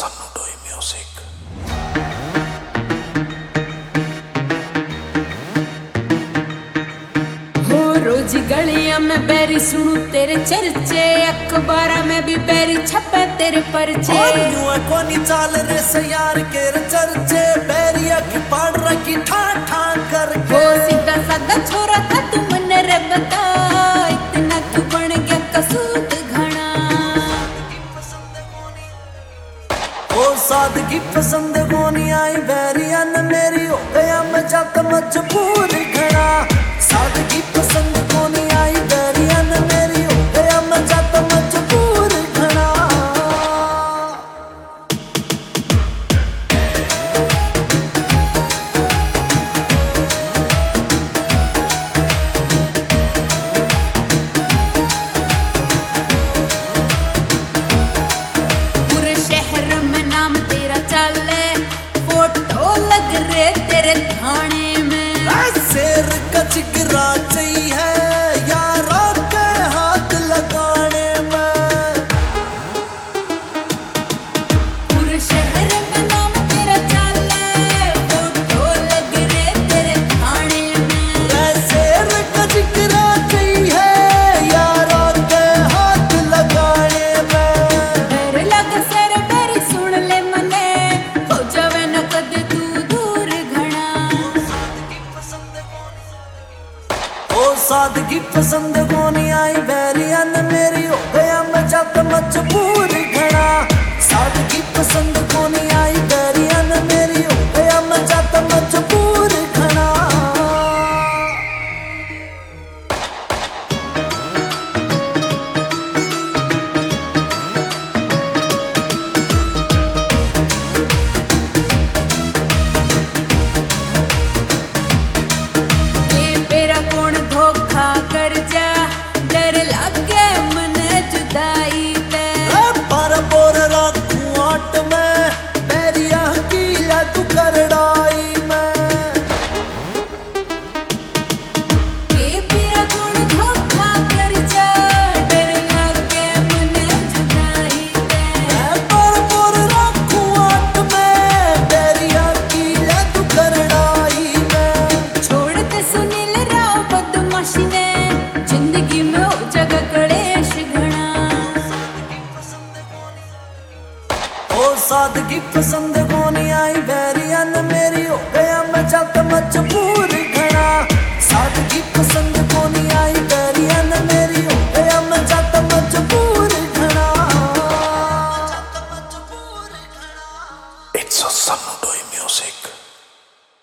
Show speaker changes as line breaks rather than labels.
Sanudoi Music।
हो रोज गलियां में बैरी सुनू तेरे चर्चे, अखबार में भी बैरी छपे तेरे परचे।
और यूं है कोनी चाल रे सयार के चर्चे, बैरी अख पाड़ रखी ठा ठा करके।
हो सीधा साधा छोरा था तू मने रे बता, इतना तू बन गया कसूद घना।
ओ सादगी पसंद कोनी आई बैरिया न मेरी, हो गया मैं जात मजबूर घना। सादगी पसंद कोनी आई बैरिया न मेरी, हो गया मैं जात मजबूर घना।
पूरे शहर में नाम तेरा चले, फोटो लग रे तेरे थाने में।
शेर कचगिरा चाहिए यारों के हाथ लगाने में।
पूरे शहर में नाम तेरा चले, फोटो लग रे तेरे थाने में।
शेर कचगिरा चाहिए यारों के हाथ लगाने में।
मेरे लग सर मेरी सुन ले मने, हो जावे न कदे तू दूर घना।
ओ सादगी पसंद कोनी आई बैरिया न मेरी, हो गया मैं जात मजबूर घना। सादगी पसंद कोनी आई बैरिया न मेरी, हो गया मैं जात मजबूर घना।
ये मेरा कौन धोखा कर जा, डर लगे मने जुदाई ते।
पर बोर राखू आट में बैरिया की तू करड़ाई में।
ये मेरा कौन धोखा कर जा, डर लगे मने जुदाई ते।
पर बोर राखू आट में बैरिया की तू करड़ाई में।
छोड़ दे सुनील राव बदमाशी ने, जिंदगी में हो जगह कलेश घना।
ओ सादगी पसंद कोनी आई बैरिया न मेरी, हो गया मैं जात मजबूर घना। सादगी पसंद कोनी आई बैरिया न मेरी, हो गया मैं जात मजबूर घना। It's a Sanudoi Music।